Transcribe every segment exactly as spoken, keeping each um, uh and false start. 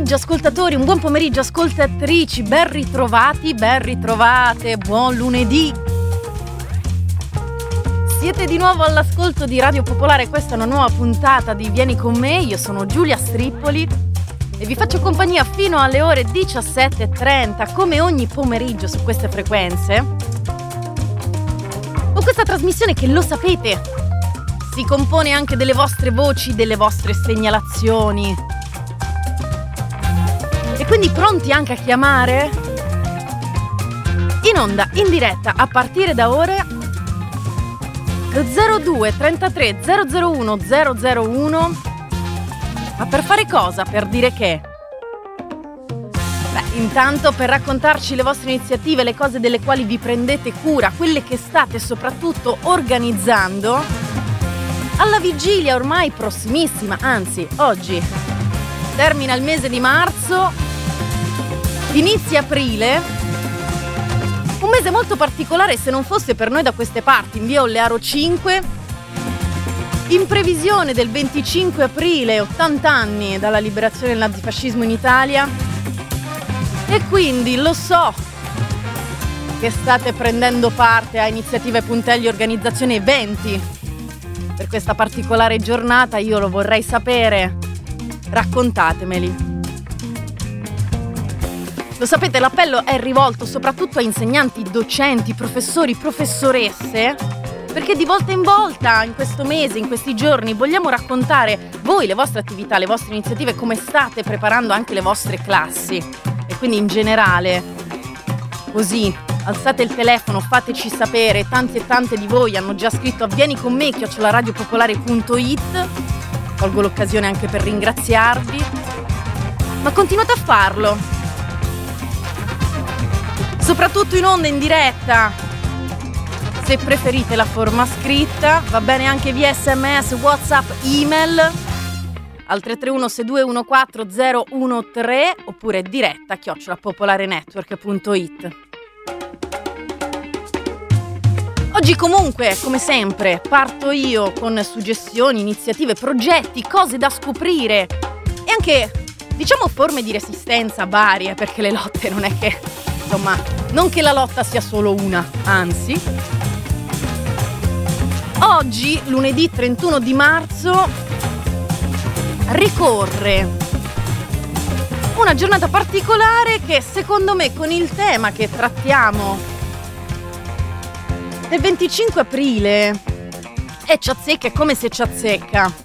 pomeriggio ascoltatori, un buon pomeriggio ascoltatrici, ben ritrovati, ben ritrovate, buon lunedì. Siete di nuovo all'ascolto di Radio Popolare, questa è una nuova puntata di Vieni con me, io sono Giulia Strippoli e vi faccio compagnia fino alle ore diciassette e trenta, come ogni pomeriggio su queste frequenze. Con questa trasmissione che, lo sapete, si compone anche delle vostre voci, delle vostre segnalazioni. E quindi pronti anche a chiamare? In onda, in diretta, a partire da ore zero due trentatré zero zero uno zero zero uno. Ma per fare cosa? Per dire che? Beh, intanto per raccontarci le vostre iniziative, le cose delle quali vi prendete cura, quelle che state soprattutto organizzando alla vigilia ormai prossimissima, anzi oggi termina il mese di marzo, inizia aprile, un mese molto particolare se non fosse per noi da queste parti, in via Ollearo cinque, in previsione del venticinque aprile, ottanta anni dalla liberazione del nazifascismo in Italia. E quindi lo so che state prendendo parte a iniziative, punteggi, organizzazioni, eventi per questa particolare giornata. Io lo vorrei sapere, raccontatemeli. Lo sapete, l'appello è rivolto soprattutto a insegnanti, docenti, professori, professoresse, perché di volta in volta, in questo mese, in questi giorni, vogliamo raccontare voi, le vostre attività, le vostre iniziative, come state preparando anche le vostre classi. E quindi in generale, così, alzate il telefono, fateci sapere. Tanti e tante di voi hanno già scritto a vieni con me chiocciola radiopopolare punto it. Colgo l'occasione anche per ringraziarvi. Ma continuate a farlo. Soprattutto in onda, in diretta. Se preferite la forma scritta, va bene anche via sms, whatsapp, email al tre tre uno sei due uno quattro zero uno tre oppure diretta chiocciola popolarenetwork punto it. Oggi comunque, come sempre, parto io con suggestioni, iniziative, progetti, cose da scoprire e anche, diciamo, forme di resistenza varie, perché le lotte non è che, insomma, non che la lotta sia solo una, anzi. Oggi, lunedì trentuno di marzo, ricorre una giornata particolare che secondo me con il tema che trattiamo del venticinque aprile è ci azzecca, è come se ci azzecca.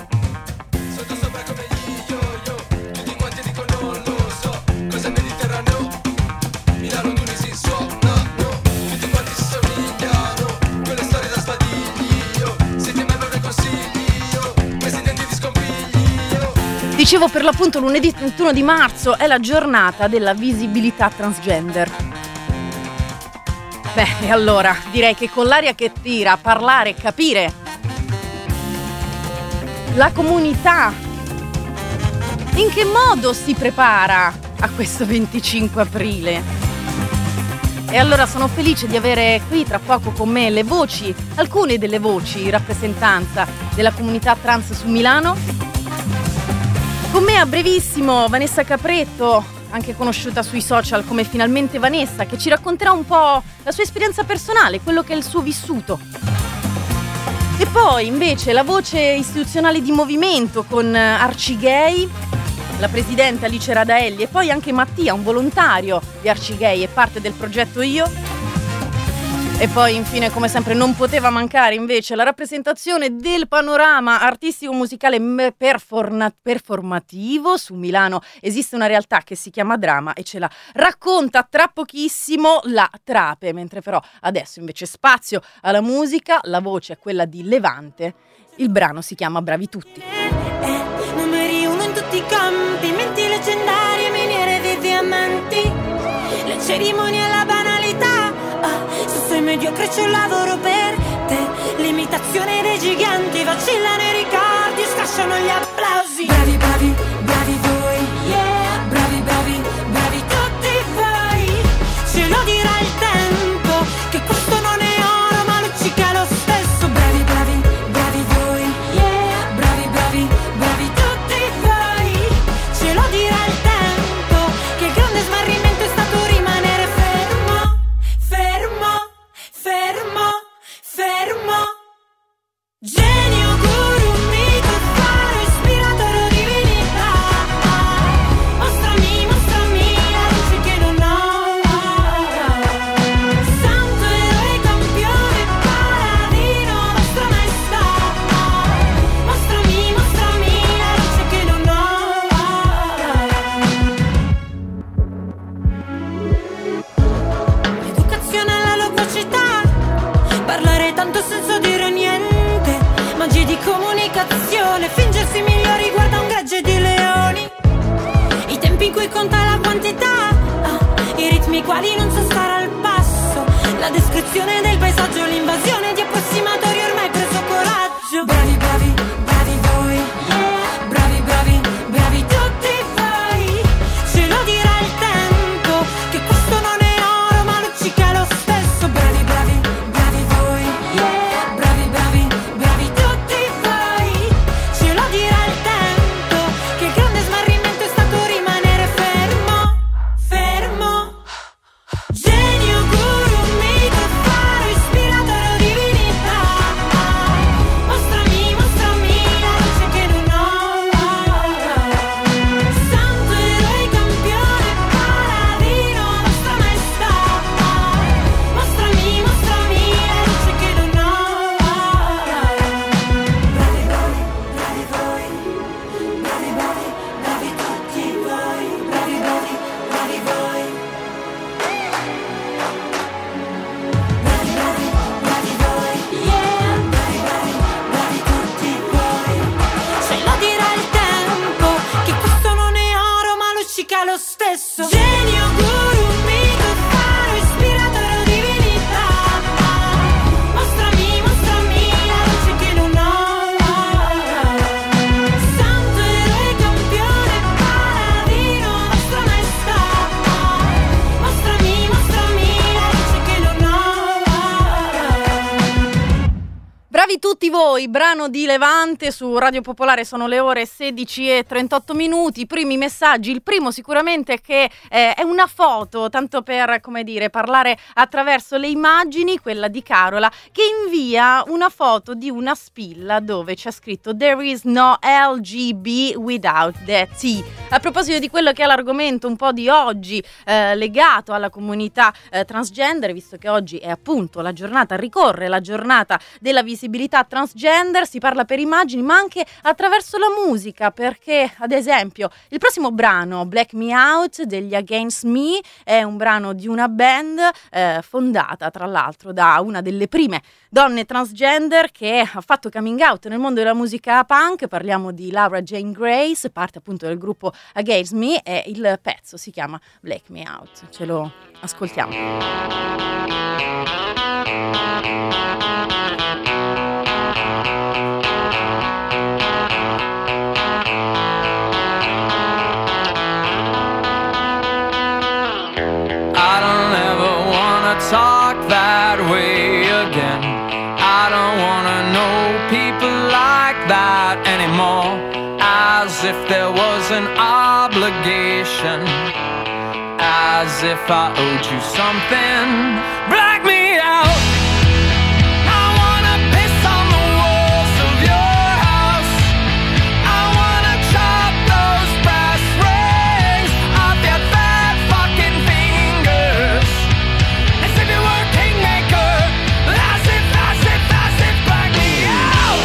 Dicevo, per l'appunto lunedì trentuno di marzo è la giornata della visibilità transgender. Beh, e allora direi che con l'aria che tira, parlare, capire la comunità, in che modo si prepara a questo venticinque aprile. E allora sono felice di avere qui tra poco con me le voci, alcune delle voci in rappresentanza della comunità trans su Milano. Con me a brevissimo Vanessa Capretto, anche conosciuta sui social come Finalmente Vanessa, che ci racconterà un po' la sua esperienza personale, quello che è il suo vissuto. E poi invece la voce istituzionale di movimento con Arcigay, la presidente Alice Radaelli, e poi anche Mattia, un volontario di Arcigay e parte del progetto Io. E poi infine, come sempre, non poteva mancare invece la rappresentazione del panorama artistico-musicale perforna- performativo. Su Milano esiste una realtà che si chiama Drama e ce la racconta tra pochissimo la Trape, mentre però adesso invece spazio alla musica, la voce è quella di Levante, il brano si chiama Bravi Tutti. Eh, numeri uno in tutti i campi, menti leggendarie, miniere dei diamanti, le cerimonie e la banalità. Ah, se sei mediocre c'è un lavoro per te, l'imitazione dei giganti, vacillano i ricordi, scasciano gli applausi. Bravi, bravi, bravi voi, yeah. Bravi, bravi, bravi tutti voi. Ce lo dirà il tempo, che questo non è oro ma luccica lo stesso. Bravi, bravi, bravi voi, yeah. Bravi, bravi, bravi tutti voi. Ce lo dirà il tempo. tanto senso dire niente, magie di comunicazione, fingersi migliori, guarda un gregge di leoni, i tempi in cui conta la quantità, ah, i ritmi quali non so stare al passo, la descrizione del paesaggio, l'invasione di approssimatori, ormai preso coraggio. Bravi, bravi, bravi voi, yeah. Bravi, bravi, bravi tutti voi, ce lo dirà il tempo, che questo non è oro ma luccica lo stesso. Bravi, bravi, bravi voi, yeah. Bravi, bravi, bravi tutti voi, ce lo dirà il tempo, che il grande smarrimento è stato rimanere fermo, fermo. Genio, guru, mito, faro, ispiratore o divinità, mostrami, mostrami la luce che non ho. Santo, eroe, campione, paladino, vostra maestà, mostrami, mostrami la luce che non ho. Bravi, bravi, bravi voi, bravi, bravi, bravi tutti voi, bravi, bravi, bravi voi. Bravi, bravi, bravi voi, yeah. Bravi, bravi, bravi tutti voi, ce lo dirà il tempo, che questo non è oro ma luccica lo stesso. Genio, guru, mito, faro, ispiratore o divinità, mostrami, mostrami la luce che non ho. Santo, eroe, campione, paladino, vostra maestà, mostrami, mostrami la luce che non ho. Bravi tutti voi, brano di Levante su Radio Popolare, sono le ore sedici e trentotto minuti, primi messaggi, il primo sicuramente che eh, è una foto, tanto per, come dire, parlare attraverso le immagini, quella di Carola, che invia una foto di una spilla dove c'è scritto "There is no L G B without the T". A proposito di quello che è l'argomento un po' di oggi, eh, legato alla comunità eh, transgender, visto che oggi è appunto la giornata, ricorre la giornata della visibilità transgender, si parla per immagini ma anche attraverso la musica, perché ad esempio il prossimo brano, Black Me Out degli Against Me, è un brano di una band eh, fondata tra l'altro da una delle prime donne transgender che ha fatto coming out nel mondo della musica punk. Parliamo di Laura Jane Grace, parte appunto del gruppo Against Me, e il pezzo si chiama Black Me Out. Ce lo ascoltiamo. Talk that way again. I don't wanna know people like that anymore. As if there was an obligation, as if I owed you something. Black me out. I wanna piss on the walls of your house. I wanna chop those brass rings off your fat fucking fingers. As if you were kingmaker. As if, as if, as if, black me out.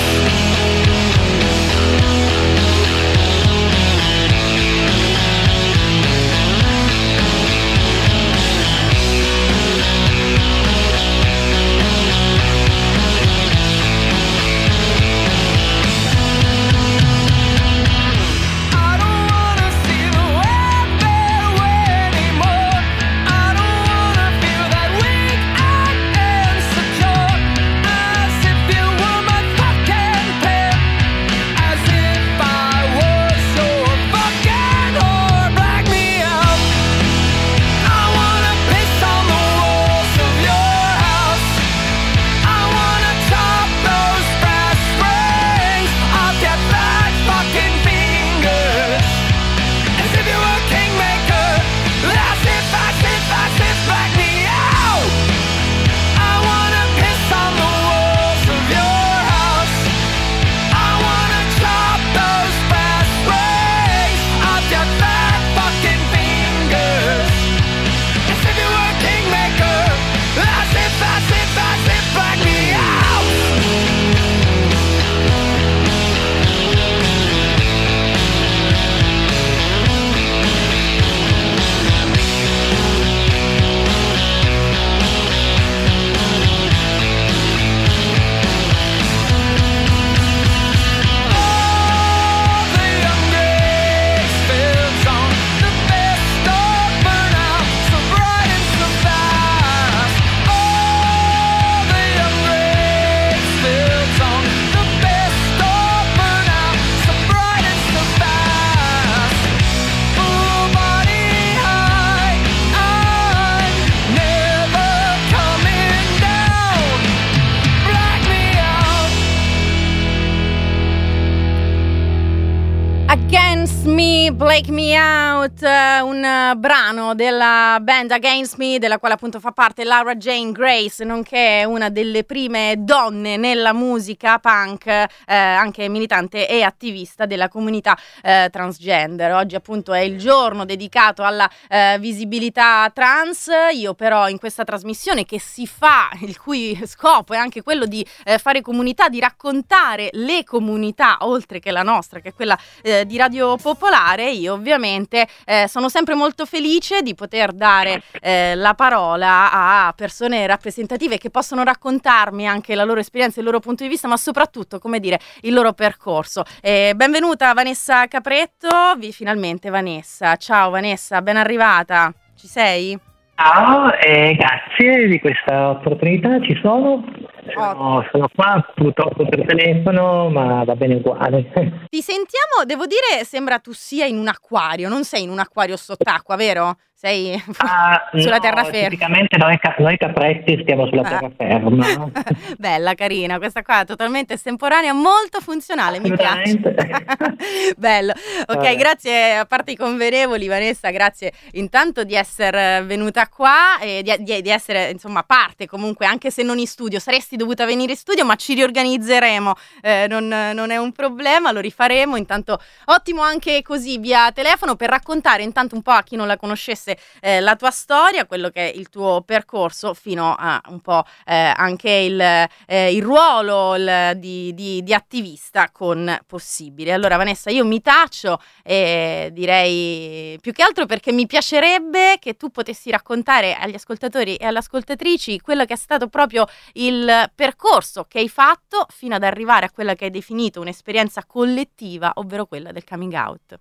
Me, Blake Me Out, un brano della band Against Me, della quale appunto fa parte Laura Jane Grace, nonché una delle prime donne nella musica punk, eh, anche militante e attivista della comunità eh, transgender. Oggi appunto è il giorno dedicato alla eh, visibilità trans. Io però in questa trasmissione, che si fa, il cui scopo è anche quello di eh, fare comunità, di raccontare le comunità oltre che la nostra, che è quella eh, di Radio Popolare, io ovviamente eh, sono sempre molto felice di poter dare eh, la parola a persone rappresentative che possono raccontarmi anche la loro esperienza, il loro punto di vista, ma soprattutto, come dire, il loro percorso. Eh, benvenuta Vanessa Capretto, vi, finalmente Vanessa. Ciao Vanessa, ben arrivata. Ci sei? Ciao, e grazie di questa opportunità, ci sono. Sono, sono qua purtroppo per telefono, ma va bene uguale. Ti sentiamo, devo dire, sembra tu sia in un acquario, non sei in un acquario sott'acqua, vero? Sei ah, sulla no, terraferma. Tipicamente noi, noi capretti stiamo sulla ah. terraferma. Bella, carina, questa qua è totalmente estemporanea, molto funzionale, mi piace. Bello. Ok, Vabbè. Grazie, a parte i convenevoli, Vanessa, grazie intanto di essere venuta qua e di, di, di essere insomma parte comunque, anche se non in studio. Saresti dovuta venire in studio, ma ci riorganizzeremo, eh, non, non è un problema, lo rifaremo. Intanto ottimo anche così via telefono per raccontare intanto un po' a chi non la conoscesse eh, la tua storia, quello che è il tuo percorso fino a un po' eh, anche il, eh, il ruolo il, di, di, di attivista con Possibile. Allora Vanessa, io mi taccio e direi più che altro perché mi piacerebbe che tu potessi raccontare agli ascoltatori e alle ascoltatrici quello che è stato proprio il percorso che hai fatto fino ad arrivare a quella che hai definito un'esperienza collettiva, ovvero quella del coming out.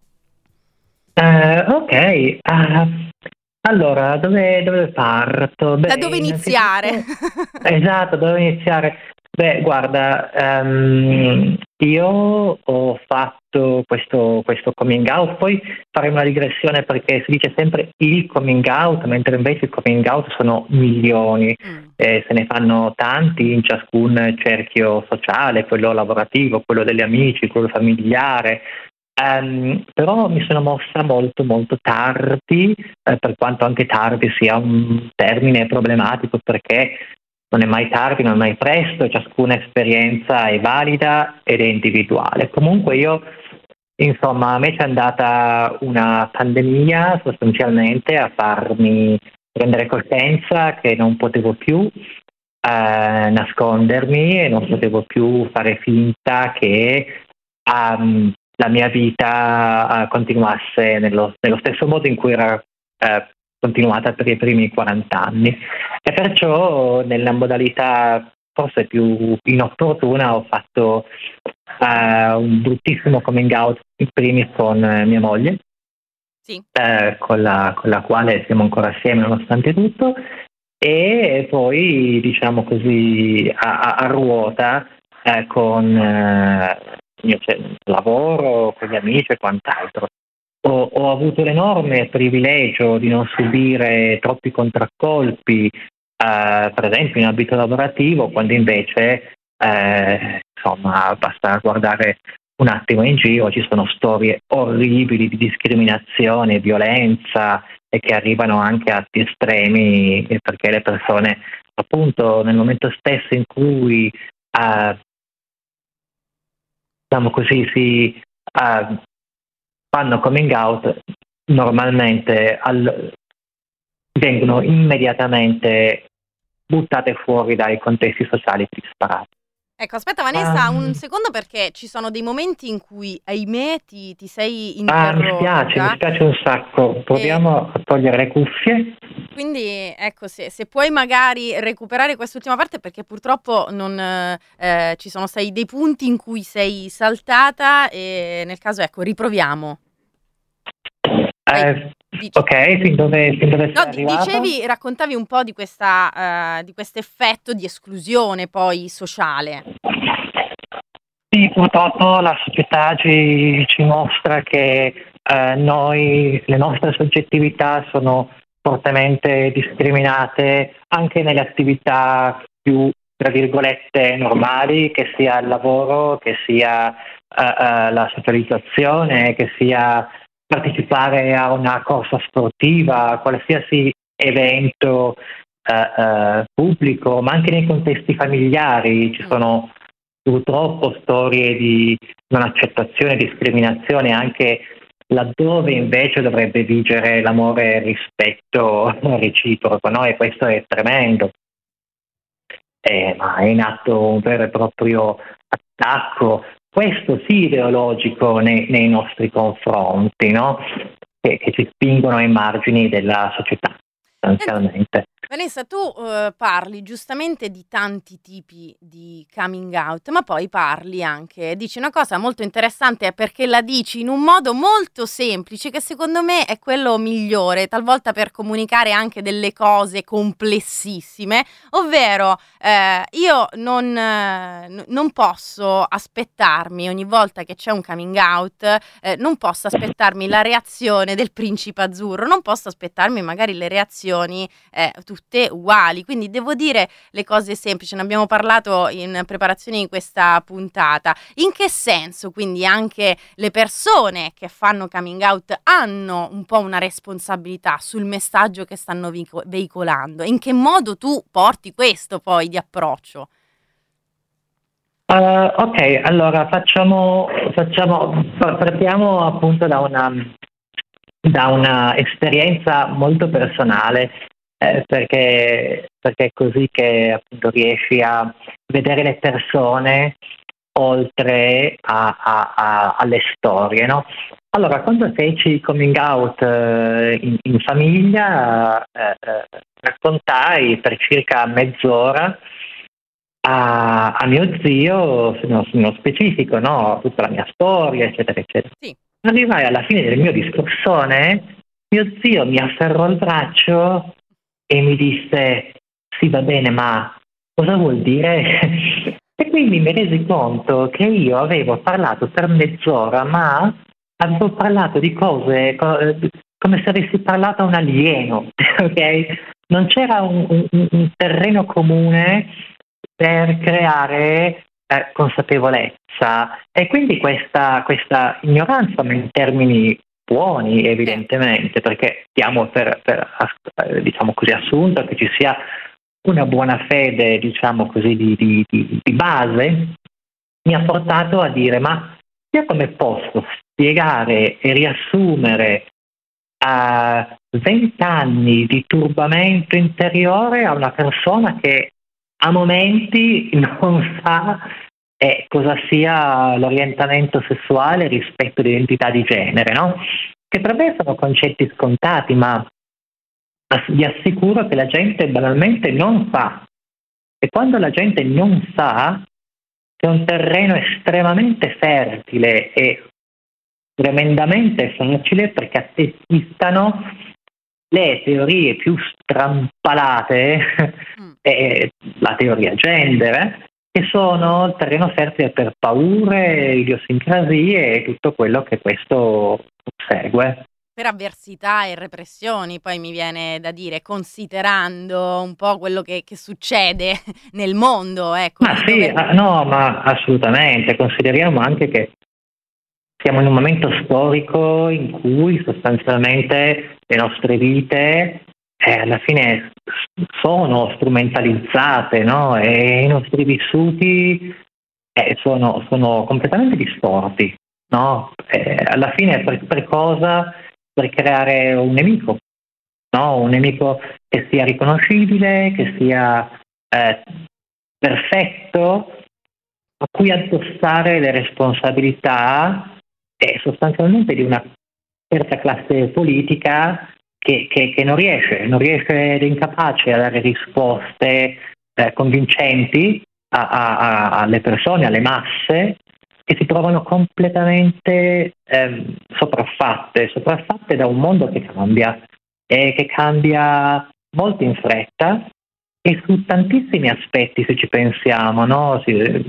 Uh, ok, uh, allora dove, dove parto? Beh, da dove iniziare? Esatto, dove iniziare? Beh, guarda, um, io ho fatto questo, questo coming out, poi faremo una digressione perché si dice sempre il coming out, mentre invece il coming out sono milioni, mm. eh, se ne fanno tanti in ciascun cerchio sociale, quello lavorativo, quello degli amici, quello familiare. Um, però mi sono mossa molto molto tardi, eh, per quanto anche tardi sia un termine problematico, perché non è mai tardi, non è mai presto, ciascuna esperienza è valida ed è individuale. Comunque io, insomma, a me c'è andata una pandemia sostanzialmente a farmi prendere coscienza che non potevo più eh, nascondermi e non potevo più fare finta che um, la mia vita uh, continuasse nello, nello stesso modo in cui era uh, continuata per i primi quaranta anni. E perciò nella modalità forse più inopportuna ho fatto uh, un bruttissimo coming out in primis con uh, mia moglie, sì. uh, con, la, con la quale siamo ancora assieme nonostante tutto, e poi diciamo così a, a, a ruota uh, con... Uh, Io, cioè, lavoro con gli amici e quant'altro. Ho, ho avuto l'enorme privilegio di non subire troppi contraccolpi, eh, per esempio in ambito lavorativo, quando invece eh, insomma basta guardare un attimo in giro, ci sono storie orribili di discriminazione e violenza e che arrivano anche a atti estremi, perché le persone appunto nel momento stesso in cui eh, diciamo così, si uh, fanno coming out, normalmente al, vengono immediatamente buttate fuori dai contesti sociali più disparati. Ecco, aspetta Vanessa, um, un secondo, perché ci sono dei momenti in cui, ahimè, ti, ti sei interrotta. Ah, mi spiace, mi spiace un sacco. Proviamo e... a togliere le cuffie. Quindi, ecco, se, se puoi magari recuperare quest'ultima parte, perché purtroppo non eh, ci sono stati dei punti in cui sei saltata e nel caso, ecco, riproviamo. Eh, ok, fin dove, fin dove no, sei arrivata? Dicevi, raccontavi un po' di questa uh, di questo effetto di esclusione poi sociale. Sì, purtroppo la società ci, ci mostra che eh, noi, le nostre soggettività sono fortemente discriminate anche nelle attività più, tra virgolette, normali, che sia il lavoro, che sia uh, uh, la socializzazione, che sia partecipare a una corsa sportiva, qualsiasi evento uh, uh, pubblico, ma anche nei contesti familiari ci sono purtroppo storie di non accettazione e discriminazione anche laddove invece dovrebbe vigere l'amore e il rispetto reciproco, no? E questo è tremendo. Eh, ma è in atto un vero e proprio attacco, questo sì ideologico nei, nei nostri confronti, no? Che, che ci spingono ai margini della società, sostanzialmente. Vanessa, tu uh, parli giustamente di tanti tipi di coming out, ma poi parli anche, dici una cosa molto interessante perché la dici in un modo molto semplice che secondo me è quello migliore, talvolta per comunicare anche delle cose complessissime, ovvero eh, io non, eh, non posso aspettarmi ogni volta che c'è un coming out, eh, non posso aspettarmi la reazione del principe azzurro, non posso aspettarmi magari le reazioni eh, tutte uguali, quindi devo dire le cose semplici. Ne abbiamo parlato in preparazione di questa puntata. In che senso quindi anche le persone che fanno coming out hanno un po' una responsabilità sul messaggio che stanno vico- veicolando? In che modo tu porti questo poi di approccio? Uh, ok, allora facciamo, facciamo partiamo appunto da una da una esperienza molto personale. Eh, perché, perché è così che appunto riesci a vedere le persone oltre a, a, a, alle storie, no? Allora, quando feci il coming out eh, in, in famiglia, eh, eh, raccontai per circa mezz'ora a, a mio zio, nello, nello specifico, no? Tutta la mia storia, eccetera, eccetera. Sì. Arrivai alla fine del mio discorsone, mio zio mi afferrò il braccio e mi disse: sì, va bene, ma cosa vuol dire? E quindi mi resi conto che io avevo parlato per mezz'ora, ma avevo parlato di cose co- come se avessi parlato a un alieno, ok? Non c'era un, un, un terreno comune per creare eh, consapevolezza, e quindi questa, questa ignoranza, ma in termini buoni evidentemente, perché diamo per, per diciamo così assunto che ci sia una buona fede, diciamo così, di, di, di, di base, mi ha portato a dire: ma io come posso spiegare e riassumere a vent'anni di turbamento interiore a una persona che a momenti non sa eh, cosa sia l'orientamento sessuale rispetto all'identità di genere, no? Che per me sono concetti scontati, ma vi assicuro che la gente banalmente non sa. E quando la gente non sa, c'è un terreno estremamente fertile e tremendamente facile perché attestano le teorie più strampalate, mm. eh, la teoria gender, eh, che sono il terreno fertile per paure, idiosincrasie e tutto quello che questo segue. Per avversità e repressioni, poi mi viene da dire, considerando un po' quello che, che succede nel mondo. Ecco, ma sì, dove... no, ma assolutamente. Consideriamo anche che siamo in un momento storico in cui sostanzialmente le nostre vite eh, alla fine sono strumentalizzate, no? E i nostri vissuti eh, sono, sono completamente distorti, no? Eh, alla fine per, per cosa? Per creare un nemico, no? Un nemico che sia riconoscibile, che sia eh, perfetto, a cui addossare le responsabilità eh, sostanzialmente di una certa classe politica che, che, che non riesce, non riesce ed è incapace a dare risposte eh, convincenti a, a, a, alle persone, alle masse, che si trovano completamente ehm, sopraffatte, sopraffatte da un mondo che cambia, e che cambia molto in fretta e su tantissimi aspetti, se ci pensiamo, no?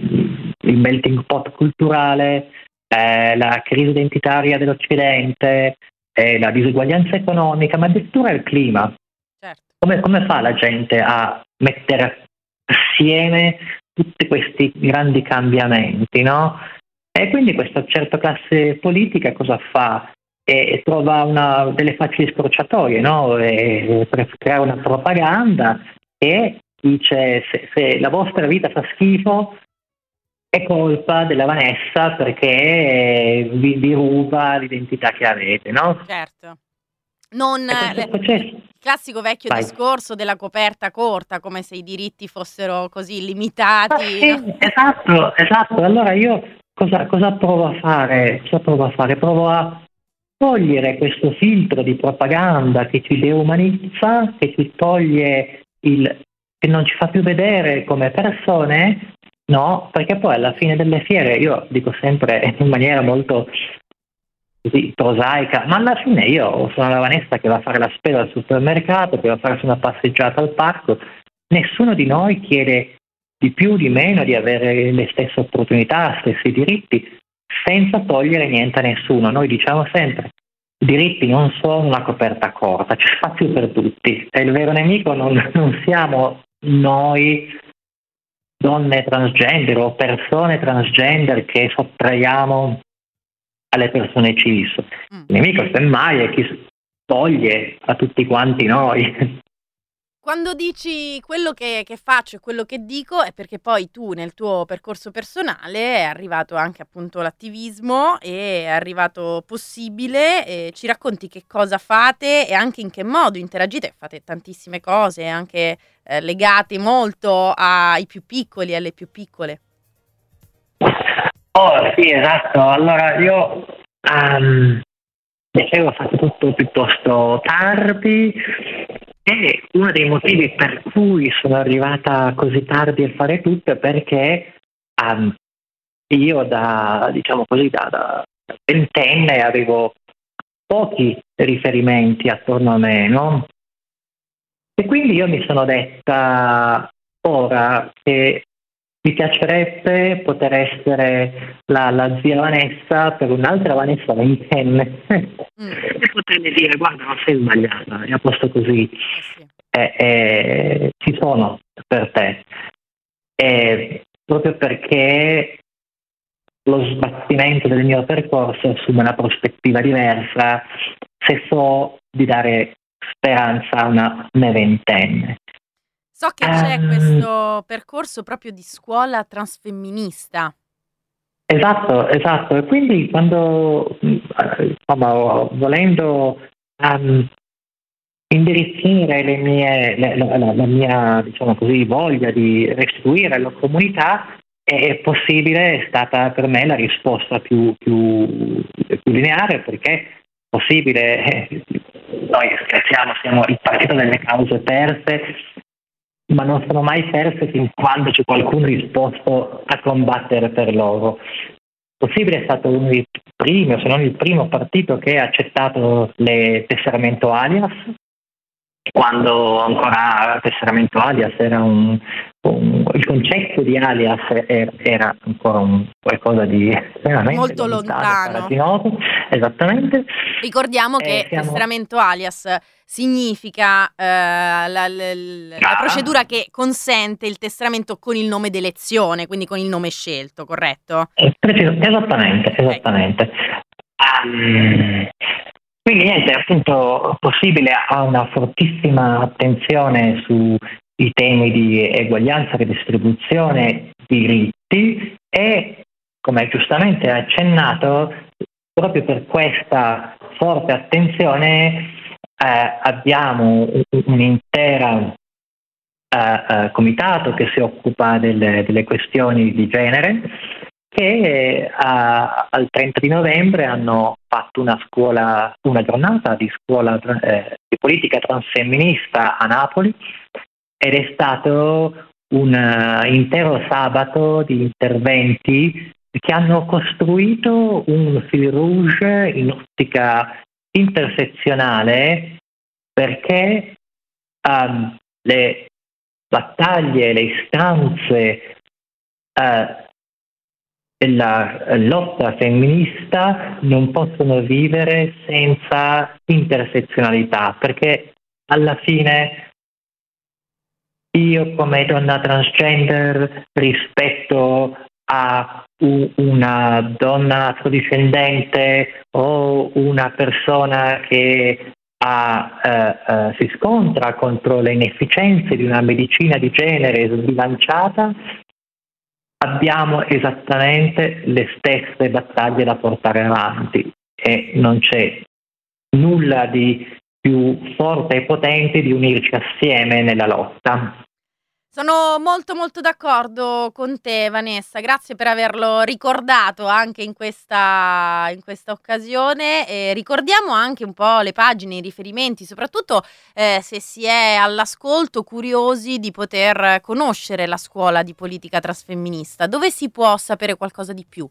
Il melting pot culturale, eh, la crisi identitaria dell'Occidente, eh, la disuguaglianza economica, ma addirittura il clima. Certo. Come, come fa la gente a mettere assieme tutti questi grandi cambiamenti, no? E quindi questa certa classe politica cosa fa? E trova una, delle facili scorciatoie, no? E, per creare una propaganda e dice se, se la vostra vita fa schifo è colpa della Vanessa perché vi, vi ruba l'identità che avete, no? Certo. Non E le, processo... il classico vecchio Vai. discorso della coperta corta, come se i diritti fossero così limitati. Ah, sì, no? esatto, esatto. Allora io cosa, cosa provo a fare? Cosa provo a fare? Provo a togliere questo filtro di propaganda che ci deumanizza, che ci toglie il... che non ci fa più vedere come persone, no? Perché poi alla fine delle fiere, io dico sempre in maniera molto così prosaica, ma alla fine io sono la Vanessa che va a fare la spesa al supermercato, che va a farsi una passeggiata al parco, nessuno di noi chiede di più, di meno, di avere le stesse opportunità, stessi diritti, senza togliere niente a nessuno. Noi diciamo sempre i diritti non sono una coperta corta, c'è spazio per tutti, e il vero nemico non, non siamo noi donne transgender o persone transgender che sottraiamo alle persone cis. Mm. Il nemico semmai è chi toglie a tutti quanti noi. Quando dici quello che, che faccio e quello che dico è perché poi tu nel tuo percorso personale è arrivato anche appunto l'attivismo e è arrivato Possibile, e ci racconti che cosa fate e anche in che modo interagite. Fate tantissime cose anche eh, legate molto ai più piccoli e alle più piccole. Oh sì, esatto. Allora io um, ho fatto tutto piuttosto tardi e uno dei motivi per cui sono arrivata così tardi a fare tutto è perché um, io da, diciamo così, da, da ventenne avevo pochi riferimenti attorno a me, no? E quindi io mi sono detta ora che mi piacerebbe poter essere la, la zia Vanessa per un'altra Vanessa ventenne mm. e potermi dire guarda non sei sbagliata, è a posto così, eh sì. eh, eh, ci sono per te, eh, proprio perché lo sbattimento del mio percorso assume una prospettiva diversa se so di dare speranza a una me ventenne. So che c'è um, questo percorso proprio di scuola transfemminista. Esatto, esatto. E quindi quando, insomma, volendo um, indirizzare le mie, le, la, la, la mia, diciamo così, voglia di restituire alla comunità, è possibile, è stata per me la risposta più, più, più lineare, perché è possibile, eh, noi scherziamo, siamo il partito delle cause perse, ma non sono mai perse fin quando c'è qualcuno disposto a combattere per loro. Possibile è stato uno dei primi, o se non il primo partito che ha accettato le tesseramento alias, quando ancora tesseramento alias era un, un il concetto di alias era, era ancora un qualcosa di veramente molto lontano. Esattamente. Ricordiamo che eh, siamo... tesseramento alias significa eh, la, la, la, la procedura che consente il tesseramento con il nome d'elezione, quindi con il nome scelto, corretto? Esattamente, esattamente. Okay. Um, quindi niente, appunto Possibile ha una fortissima attenzione sui temi di eguaglianza, redistribuzione, diritti e, come giustamente ha accennato, proprio per questa forte attenzione eh, abbiamo un'intera uh, uh, comitato che si occupa delle, delle questioni di genere, che uh, al trenta di novembre hanno fatto una scuola, una giornata di scuola eh, di politica transfemminista a Napoli, ed è stato un uh, intero sabato di interventi che hanno costruito un fil rouge in ottica intersezionale, perché um, le battaglie, le istanze uh, della lotta femminista non possono vivere senza intersezionalità, perché alla fine io come donna transgender rispetto a una donna afrodiscendente o una persona che ha, eh, eh, si scontra contro le inefficienze di una medicina di genere sbilanciata, abbiamo esattamente le stesse battaglie da portare avanti e non c'è nulla di più forte e potente di unirci assieme nella lotta. Sono molto molto d'accordo con te, Vanessa, grazie per averlo ricordato anche in questa, in questa occasione. E ricordiamo anche un po' le pagine, i riferimenti, soprattutto eh, se si è all'ascolto curiosi di poter conoscere la scuola di politica transfemminista. Dove si può sapere qualcosa di più?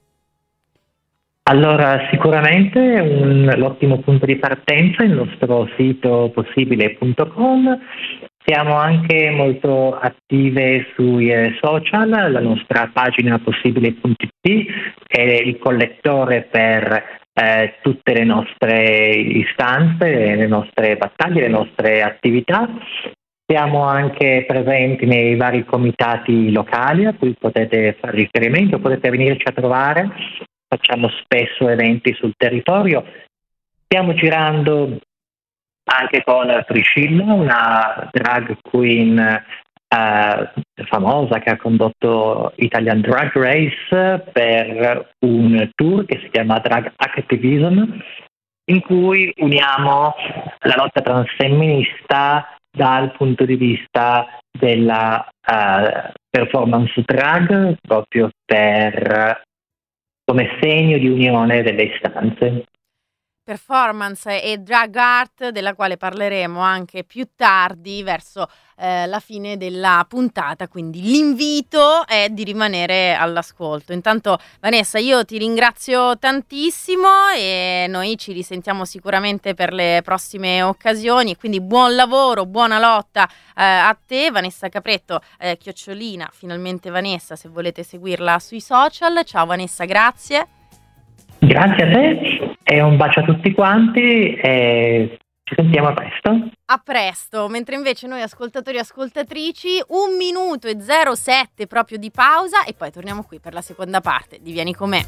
Allora, sicuramente un, l'ottimo punto di partenza è il nostro sito possibile punto com. Siamo anche molto attive sui eh, social, la nostra pagina possibile punto it è il collettore per eh, tutte le nostre istanze, le nostre battaglie, le nostre attività. Siamo anche presenti nei vari comitati locali a cui potete fare riferimento, potete venirci a trovare, facciamo spesso eventi sul territorio. Stiamo girando anche con Priscilla, una drag queen eh, famosa che ha condotto Italian Drag Race per un tour che si chiama Drag Activism, in cui uniamo la lotta transfemminista dal punto di vista della uh, performance drag, proprio per come segno di unione delle istanze. Performance e drag art, della quale parleremo anche più tardi verso eh, la fine della puntata, quindi l'invito è di rimanere all'ascolto. Intanto Vanessa, io ti ringrazio tantissimo e noi ci risentiamo sicuramente per le prossime occasioni, quindi buon lavoro, buona lotta eh, a te, Vanessa Capretto, eh, chiocciolina finalmente Vanessa, se volete seguirla sui social. Ciao Vanessa, grazie. Grazie a te e un bacio a tutti quanti e ci sentiamo a presto. A presto, mentre invece noi ascoltatori e ascoltatrici un minuto e zero sette proprio di pausa e poi torniamo qui per la seconda parte di Vieni con me.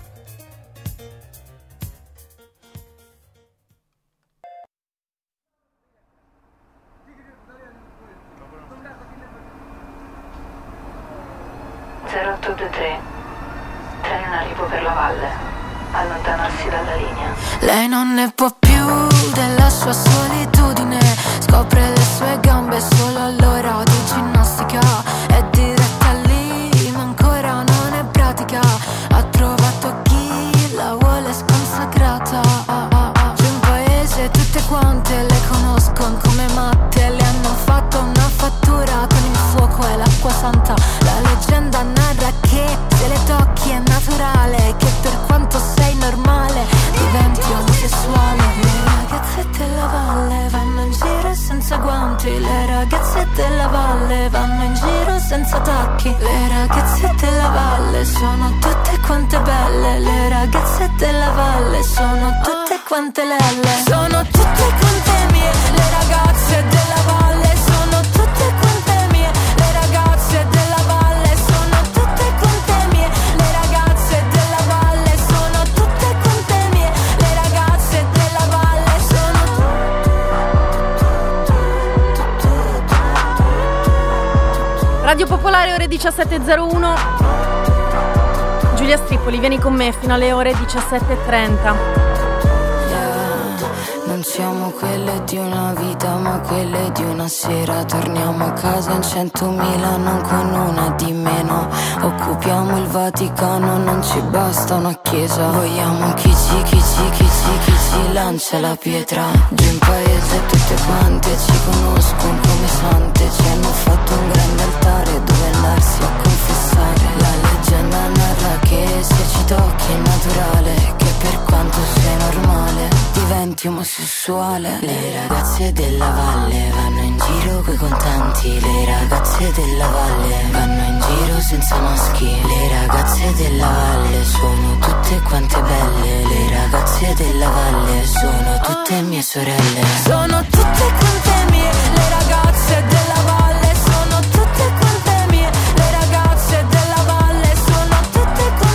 zero otto due tre, treno in arrivo per la valle. Allontanarsi dalla linea. Lei non ne può più della sua solitudine, scopre le sue gambe solo all'ora di ginnastica. È diretta lì ma ancora non è pratica. Ha trovato chi la vuole sconsacrata. C'è un paese tutte quante le conoscono come matte. Le hanno fatto una fattura con il fuoco e l'acqua santa. La leggenda narra che se le tocchi è naturale, che per quanto sei normale diventi omosessuale. Le ragazze della valle vanno in giro senza guanti. Le ragazze della valle vanno in giro senza tacchi. Le ragazze della valle sono tutte quante belle. Le ragazze della valle sono tutte quante lelle. Sono tutte quante mie. Le ragazze della valle sono tutte quante mie. Le ragazze della valle sono tutte quante mie. Le ragazze della valle sono tutte quante mie. Le ragazze della valle sono Radio Popolare, ore diciassette e zero uno. Giulia Stripoli, vieni con me fino alle ore diciassette e trenta. Non siamo quelle di una vita ma quelle di una sera. Torniamo a casa in centomila, non con una di meno. Occupiamo il Vaticano, non ci basta una chiesa. Vogliamo chi ci, chi ci, chi ci, chi ci lancia la pietra. Giù in paese tutte quante ci conoscono come sante. Ci hanno fatto un grande altare dove andarsi a confessare. La leggenda narra che se ci tocchi è naturale, che per quanto sei normale diventi omosessuale. Le ragazze della valle vanno in giro coi contanti. Le ragazze della valle vanno in giro senza maschi. Le ragazze della valle sono tutte quante belle. Le ragazze della valle sono tutte mie sorelle. Sono tutte quante mie. Le ragazze della valle sono tutte quante mie. Le ragazze della valle sono tutte quante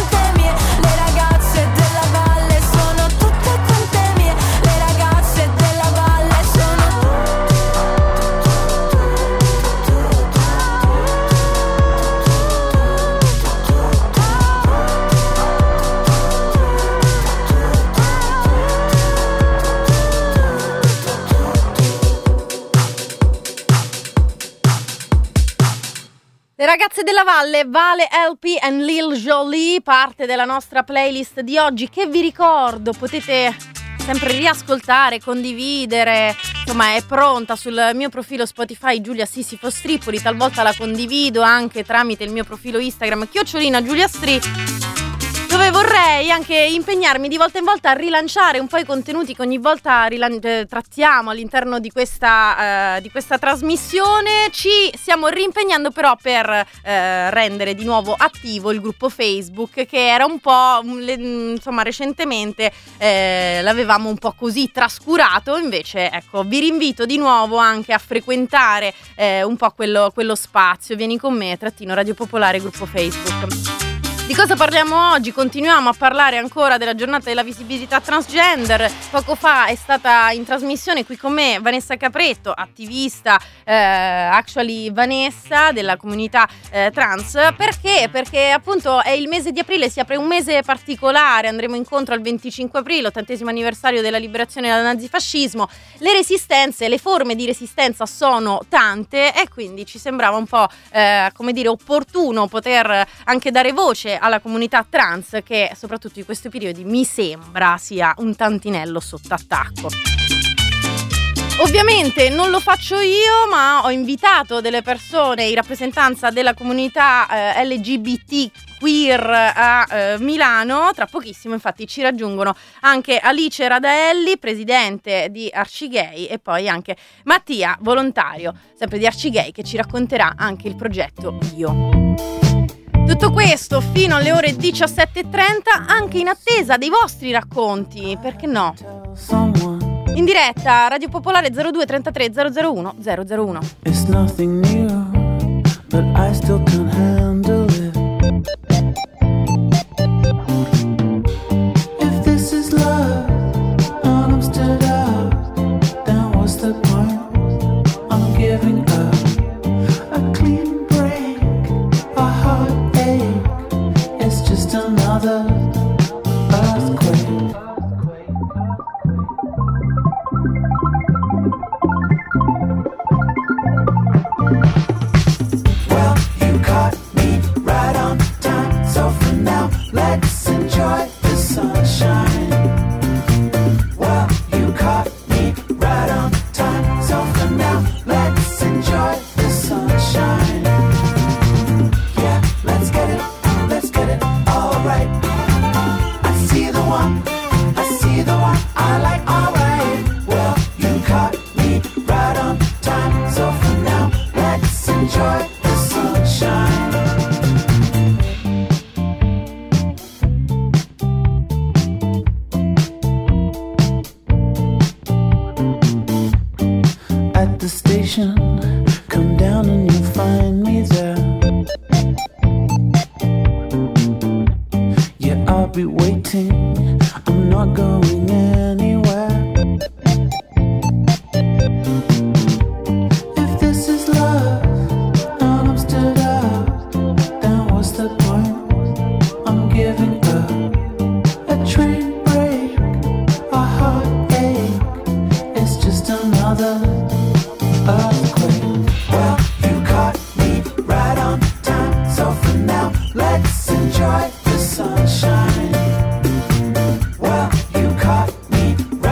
Ragazze della Valle, Vale L P and Lil Jolie, parte della nostra playlist di oggi, che vi ricordo potete sempre riascoltare, condividere, insomma è pronta sul mio profilo Spotify Giulia Sisifo Stripoli, talvolta la condivido anche tramite il mio profilo Instagram chiocciolina Giulia Stri, dove vorrei anche impegnarmi di volta in volta a rilanciare un po' i contenuti che ogni volta rilan- eh, trattiamo all'interno di questa, eh, di questa trasmissione. Ci stiamo rimpegnando però per eh, rendere di nuovo attivo il gruppo Facebook, che era un po', le, insomma recentemente eh, l'avevamo un po' così trascurato. Invece ecco, vi rinvito di nuovo anche a frequentare eh, un po' quello, quello spazio. Vieni con me, trattino Radio Popolare, gruppo Facebook. Di cosa parliamo oggi? Continuiamo a parlare ancora della giornata della visibilità transgender. Poco fa è stata in trasmissione qui con me Vanessa Capretto, attivista, eh, actually Vanessa, della comunità eh, trans. Perché? Perché appunto è il mese di aprile, si apre un mese particolare, andremo incontro al venticinque aprile, ottantesimo anniversario della liberazione dal nazifascismo. Le resistenze, le forme di resistenza sono tante e quindi ci sembrava un po' eh, come dire opportuno poter anche dare voce alla comunità trans, che soprattutto in questi periodi mi sembra sia un tantinello sotto attacco. Ovviamente non lo faccio io, ma ho invitato delle persone in rappresentanza della comunità eh, L G B T queer a eh, Milano. Tra pochissimo infatti ci raggiungono anche Alice Radaelli, presidente di Arcigay, e poi anche Mattia, volontario sempre di Arcigay, che ci racconterà anche il progetto Io. Tutto questo fino alle ore diciassette e trenta, anche in attesa dei vostri racconti, perché no? In diretta Radio Popolare zero due trentatré zero zero uno zero zero uno. It's nothing new, but I still can't handle it. If this is love and I'm stood up, then what's the point? I'm giving up. A clean break, a heartache, it's just another earthquake. Well, you caught me right on time, so for now, let's enjoy the sunshine. Well, you caught me right on time, so for now, let's enjoy the sunshine. Yeah, let's get it, let's get it, alright. I see the one, I see the one I like, alright. Well, you caught me right on time, so for now, let's enjoy the sunshine. At the station, come down and you'll find me there. Yeah, I'll be waiting, I'm not going anywhere. If this is love and I'm stood up, then what's the point? I'm giving up. A train break, a heartache, it's just another earthquake. Well, you caught me right on time, so for now, let's enjoy the sunshine. Well, you caught me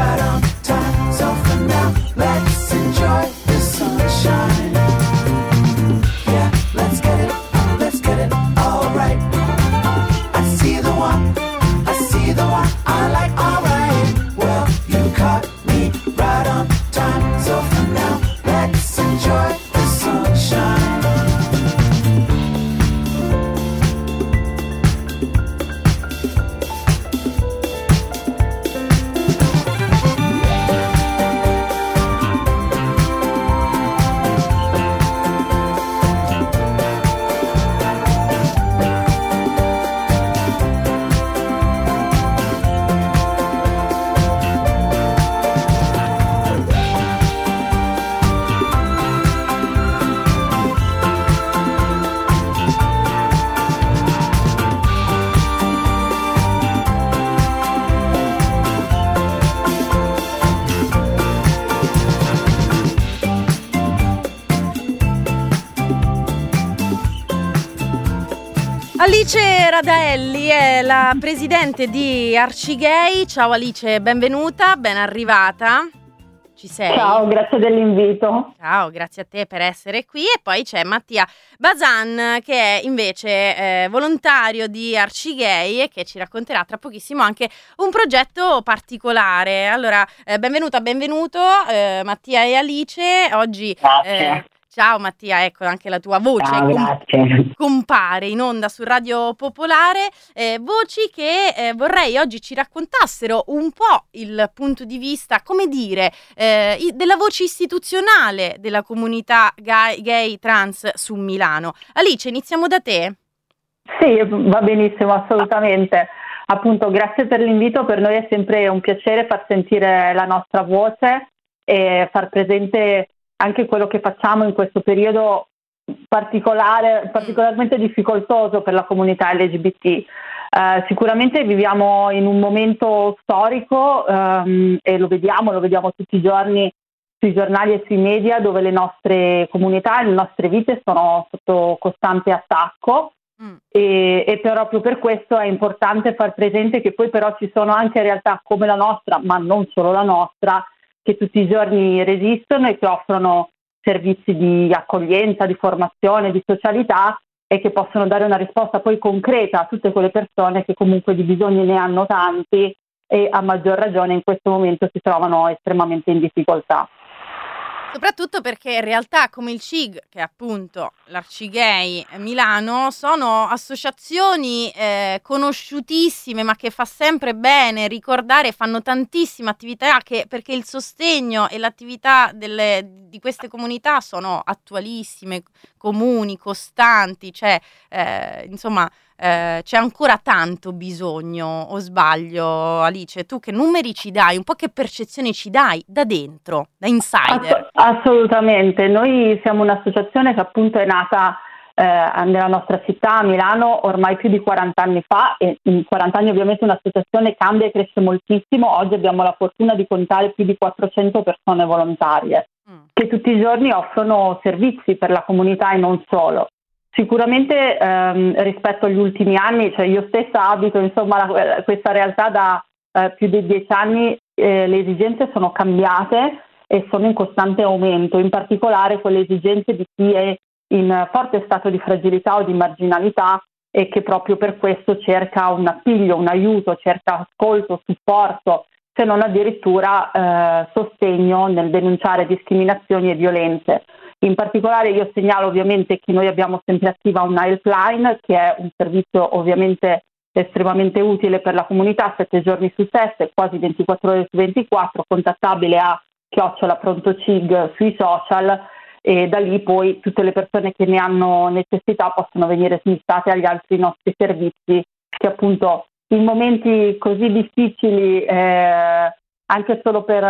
Alice Radaelli è la presidente di Arcigay. Ciao Alice, benvenuta, ben arrivata. Ci sei? Ciao, grazie dell'invito. Ciao, grazie a te per essere qui. E poi c'è Mattia Bazan, che è invece eh, volontario di Arcigay e che ci racconterà tra pochissimo anche un progetto particolare. Allora, eh, benvenuta, benvenuto eh, Mattia e Alice. Oggi eh, ciao Mattia, ecco anche la tua voce Ciao, com- grazie. compare in onda su Radio Popolare, eh, voci che eh, vorrei oggi ci raccontassero un po' il punto di vista, come dire, eh, i- della voce istituzionale della comunità gay, gay trans su Milano. Alice, iniziamo da te. Sì, va benissimo, assolutamente. Appunto, grazie per l'invito, per noi è sempre un piacere far sentire la nostra voce e far presente anche quello che facciamo in questo periodo particolare, particolarmente difficoltoso per la comunità L G B T. Eh, sicuramente viviamo in un momento storico ehm, e lo vediamo, lo vediamo tutti i giorni sui giornali e sui media, dove le nostre comunità e le nostre vite sono sotto costante attacco. Mm. E, e proprio per questo è importante far presente che poi però ci sono anche realtà come la nostra, ma non solo la nostra, che tutti i giorni resistono e che offrono servizi di accoglienza, di formazione, di socialità e che possono dare una risposta poi concreta a tutte quelle persone che comunque di bisogni ne hanno tanti e a maggior ragione in questo momento si trovano estremamente in difficoltà. Soprattutto perché in realtà come il C I G, che è appunto l'Arcigay Milano, sono associazioni eh, conosciutissime, ma che fa sempre bene ricordare, fanno tantissime attività che, perché il sostegno e l'attività delle, di queste comunità sono attualissime, comuni, costanti, cioè eh, insomma eh, c'è ancora tanto bisogno, o sbaglio Alice? Tu che numeri ci dai, un po' che percezione ci dai da dentro, da insider? Ass- assolutamente, noi siamo un'associazione che appunto è nata eh, nella nostra città, a Milano, ormai più di quaranta anni fa, e in quaranta anni ovviamente un'associazione cambia e cresce moltissimo. Oggi abbiamo la fortuna di contare più di quattrocento persone volontarie mm. che tutti i giorni offrono servizi per la comunità e non solo. Sicuramente ehm, rispetto agli ultimi anni, cioè io stessa abito insomma la, questa realtà da eh, più di dieci anni, eh, le esigenze sono cambiate e sono in costante aumento, in particolare quelle esigenze di chi è in forte stato di fragilità o di marginalità e che proprio per questo cerca un appiglio, un aiuto, cerca ascolto, supporto, se non addirittura eh, sostegno nel denunciare discriminazioni e violenze. In particolare io segnalo ovviamente che noi abbiamo sempre attiva una helpline, che è un servizio ovviamente estremamente utile per la comunità, sette giorni su sette, quasi ventiquattro ore su ventiquattro, contattabile a chiocciola pronto C I G sui social, e da lì poi tutte le persone che ne hanno necessità possono venire smistate agli altri nostri servizi, che appunto in momenti così difficili eh, anche solo per,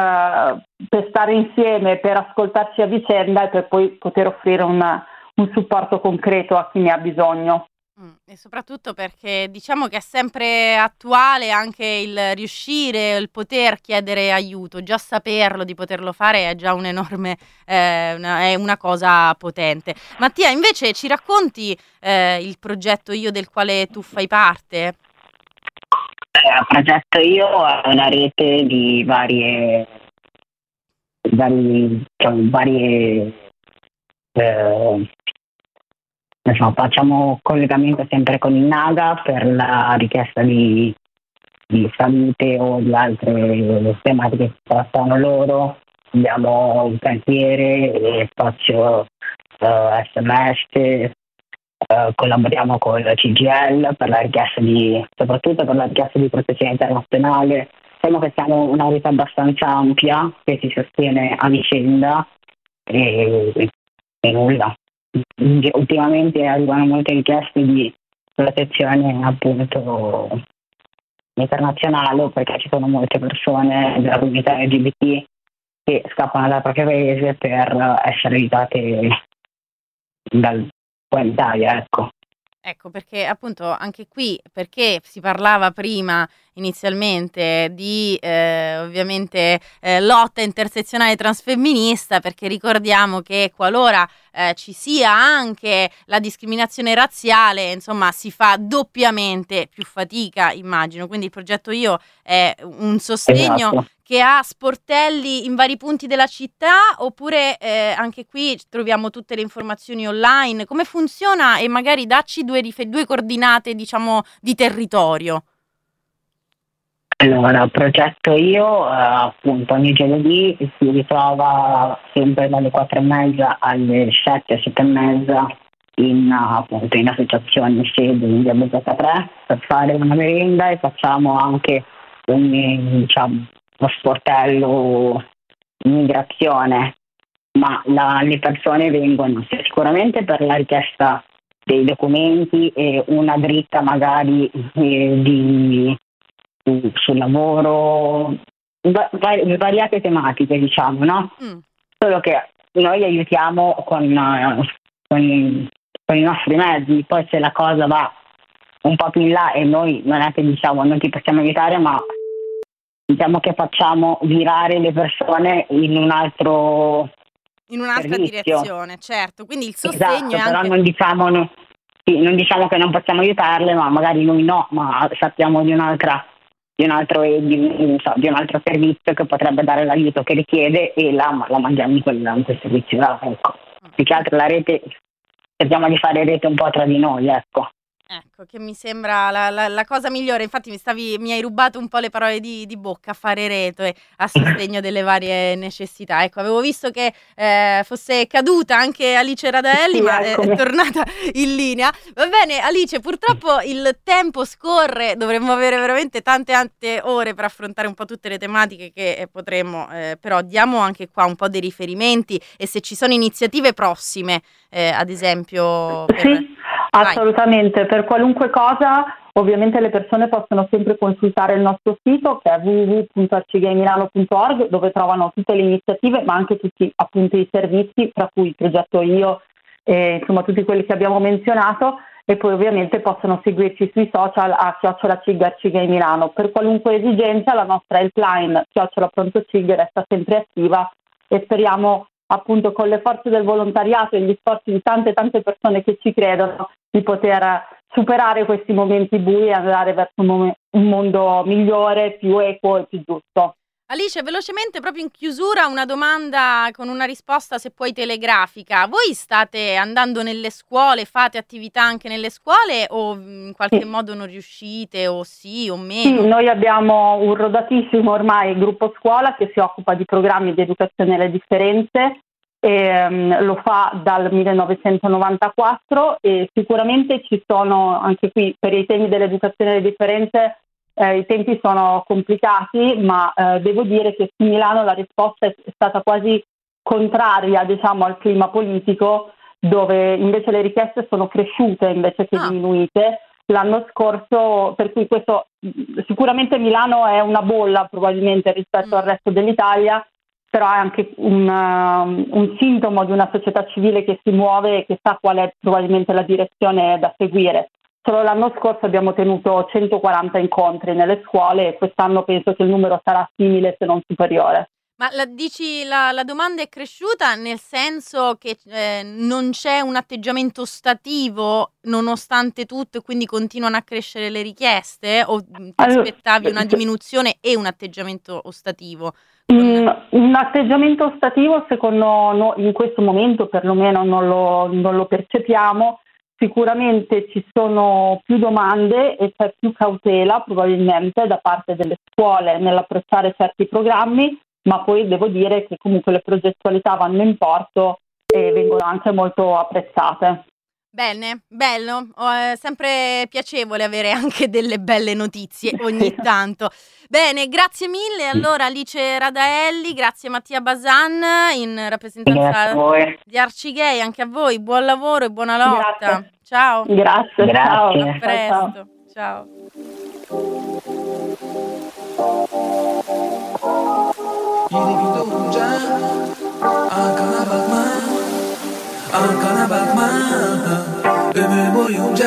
per stare insieme, per ascoltarci a vicenda e per poi poter offrire un, un supporto concreto a chi ne ha bisogno. Mm, e soprattutto perché diciamo che è sempre attuale anche il riuscire, il poter chiedere aiuto, già saperlo, di poterlo fare è già un enorme, eh, una, è una cosa potente. Mattia, invece ci racconti eh, il progetto Io del quale tu fai parte? Il progetto Io è una rete di varie, vari, cioè, varie eh, insomma, facciamo collegamento sempre con il NAGA per la richiesta di, di salute o di altre tematiche che trattano loro. Abbiamo un cantiere e spazio eh, S M S. Uh, collaboriamo con il C G I L per la richiesta di, soprattutto per la richiesta di protezione internazionale. Diciamo che siamo una rete abbastanza ampia che si sostiene a vicenda e, e nulla. Ultimamente arrivano molte richieste di protezione appunto internazionale, perché ci sono molte persone della comunità L G B T che scappano dal proprio paese per essere aiutate dal in Italia, ecco. Ecco, perché appunto anche qui, perché si parlava prima inizialmente di eh, ovviamente eh, lotta intersezionale transfemminista, perché ricordiamo che qualora eh, ci sia anche la discriminazione razziale, insomma, si fa doppiamente più fatica, immagino. Quindi il progetto Io è un sostegno Esatto. che ha sportelli in vari punti della città, oppure eh, anche qui troviamo tutte le informazioni online? Come funziona? E magari dacci due, rife- due coordinate, diciamo, di territorio. Allora, progetto Io, eh, appunto, ogni giovedì si ritrova sempre dalle quattro e mezza alle sette, sette e mezza in, appunto, in associazioni sede in via Bezzecca tre per fare una merenda, e facciamo anche un, diciamo, lo sportello immigrazione, ma la, le persone vengono sicuramente per la richiesta dei documenti e una dritta magari eh, di sul lavoro, va- va- svariate tematiche, diciamo, no? Mm. Solo che noi aiutiamo con, uh, con, i, con i nostri mezzi. Poi se la cosa va un po' più in là e noi non è che diciamo non ti possiamo aiutare, ma diciamo che facciamo virare le persone in un altro In un'altra servizio. direzione, certo. Quindi il sostegno Esatto, è però anche... non diciamo, no, sì, non diciamo che non possiamo aiutarle, ma magari noi no, ma sappiamo di un'altra di un altro di, non so, di un altro servizio che potrebbe dare l'aiuto che richiede, e la, la mandiamo in quel, in quel servizio là, ecco. Più che altro la rete, cerchiamo di fare rete un po' tra di noi, ecco. Ecco, che mi sembra la, la, la cosa migliore. Infatti mi stavi, mi hai rubato un po' le parole di, di bocca, fare rete a sostegno delle varie necessità. Ecco, avevo visto che eh, fosse caduta anche Alice Radaelli, Sì, ma è, eccomi. è tornata in linea. Va bene, Alice, purtroppo il tempo scorre, dovremmo avere veramente tante tante ore per affrontare un po' tutte le tematiche che eh, potremmo, eh, però diamo anche qua un po' dei riferimenti, e se ci sono iniziative prossime, eh, ad esempio... Per... Sì, assolutamente. Per qualunque cosa, ovviamente le persone possono sempre consultare il nostro sito, che è w w w punto arcigaymilano punto org, dove trovano tutte le iniziative, ma anche tutti appunto i servizi, tra cui il progetto Io, e insomma tutti quelli che abbiamo menzionato. E poi ovviamente possono seguirci sui social a chiocciola cig arcigaymilano. Per qualunque esigenza la nostra helpline chiocciola pronto cig resta sempre attiva, e speriamo appunto con le forze del volontariato e gli sforzi di tante tante persone che ci credono di poter superare questi momenti bui e andare verso un, mom- un mondo migliore, più equo e più giusto. Alice, velocemente, proprio in chiusura, una domanda con una risposta, se puoi, telegrafica. Voi state andando nelle scuole, fate attività anche nelle scuole, o in qualche Sì. modo non riuscite, o sì o Sì, meno? noi abbiamo un rodatissimo ormai gruppo scuola che si occupa di programmi di educazione alle differenze, e um, lo fa dal millenovecentonovantaquattro, e sicuramente ci sono anche qui per i temi dell'educazione alle differenze. Eh, I tempi sono complicati, ma eh, devo dire che su Milano la risposta è stata quasi contraria, diciamo, al clima politico, dove invece le richieste sono cresciute invece che Ah. diminuite l'anno scorso, per cui questo sicuramente Milano è una bolla probabilmente rispetto Mm. al resto dell'Italia, però è anche un, um, un sintomo di una società civile che si muove e che sa qual è probabilmente la direzione da seguire. Solo l'anno scorso abbiamo tenuto centoquaranta incontri nelle scuole, e quest'anno penso che il numero sarà simile se non superiore. Ma la, dici la, la domanda è cresciuta nel senso che eh, non c'è un atteggiamento ostativo nonostante tutto, e quindi continuano a crescere le richieste, o mh, ti Allora, aspettavi una diminuzione e un atteggiamento ostativo? Mm, un atteggiamento ostativo secondo noi in questo momento perlomeno non lo, non lo percepiamo. Sicuramente ci sono più domande e c'è più cautela probabilmente da parte delle scuole nell'approcciare certi programmi, ma poi devo dire che comunque le progettualità vanno in porto e vengono anche molto apprezzate. Bene, bello, oh, è sempre piacevole avere anche delle belle notizie ogni tanto. Bene, grazie mille allora Alice Radaelli, grazie Mattia Bazan in Grazie a rappresentanza voi. di Arcigay, anche a voi, buon lavoro e buona lotta. Grazie. Ciao, Grazie, Grazie. ciao. a Ciao, ciao. presto, ciao. I'm gonna back my, I'm gonna back my, ömür boyunca.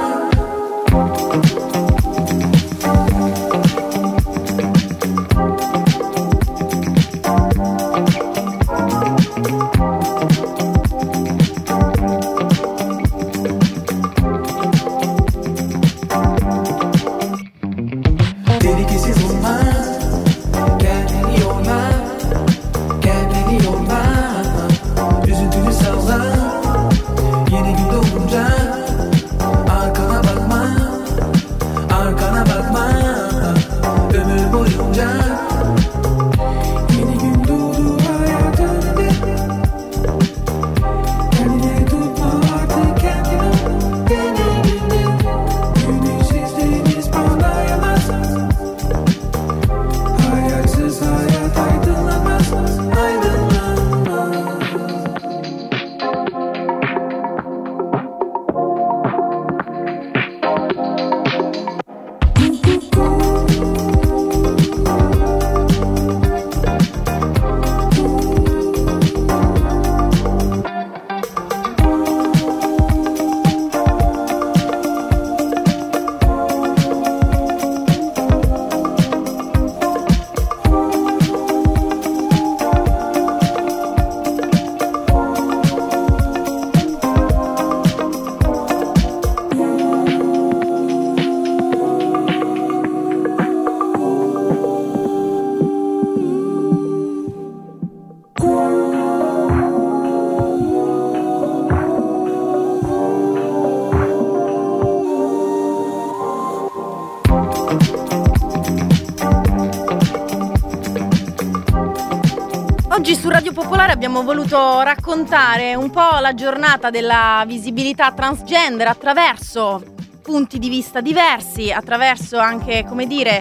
Oggi su Radio Popolare abbiamo voluto raccontare un po' la giornata della visibilità transgender attraverso punti di vista diversi, attraverso anche, come dire,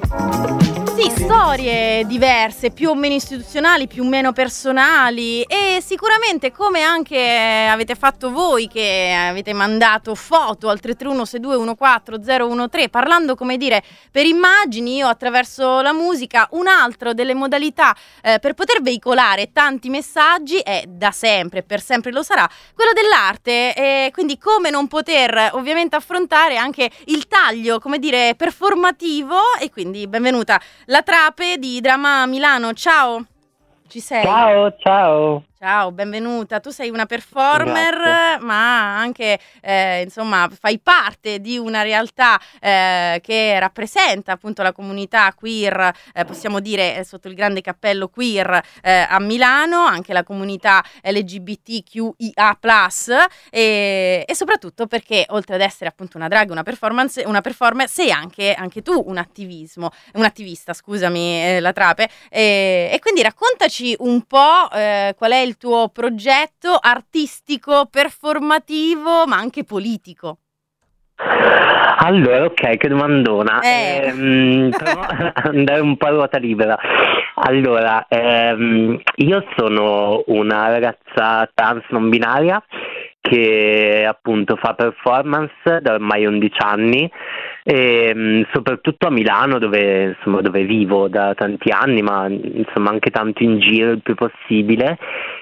sì, storie diverse, più o meno istituzionali, più o meno personali, e sicuramente, come anche avete fatto voi che avete mandato foto al tre tre uno sei due uno quattro zero uno tre parlando, come dire, per immagini, io attraverso la musica, un altro delle modalità eh, per poter veicolare tanti messaggi è da sempre, per sempre lo sarà, quello dell'arte, e quindi come non poter ovviamente affrontare anche il taglio, come dire, performativo. E quindi benvenuta La Trape di Drama Milano, ciao, ci sei? Ciao, ciao. Ciao, benvenuta. Tu sei una performer, Grazie. ma anche, eh, insomma, fai parte di una realtà eh, che rappresenta appunto la comunità queer, eh, possiamo dire eh, sotto il grande cappello queer eh, a Milano, anche la comunità L G B T Q I A plus, e, e soprattutto perché oltre ad essere appunto una drag, una performance, una performer, sei anche, anche tu un attivismo, un attivista, scusami, eh, La Trape, e, e quindi raccontaci un po' eh, qual è il tuo progetto artistico, performativo, ma anche politico. Allora, ok, che domandona. Eh. Ehm, però andare un po' a ruota libera. Allora, ehm, io sono una ragazza trans non binaria che appunto fa performance da ormai undici anni, e soprattutto a Milano, dove insomma dove vivo da tanti anni, ma insomma anche tanto in giro il più possibile,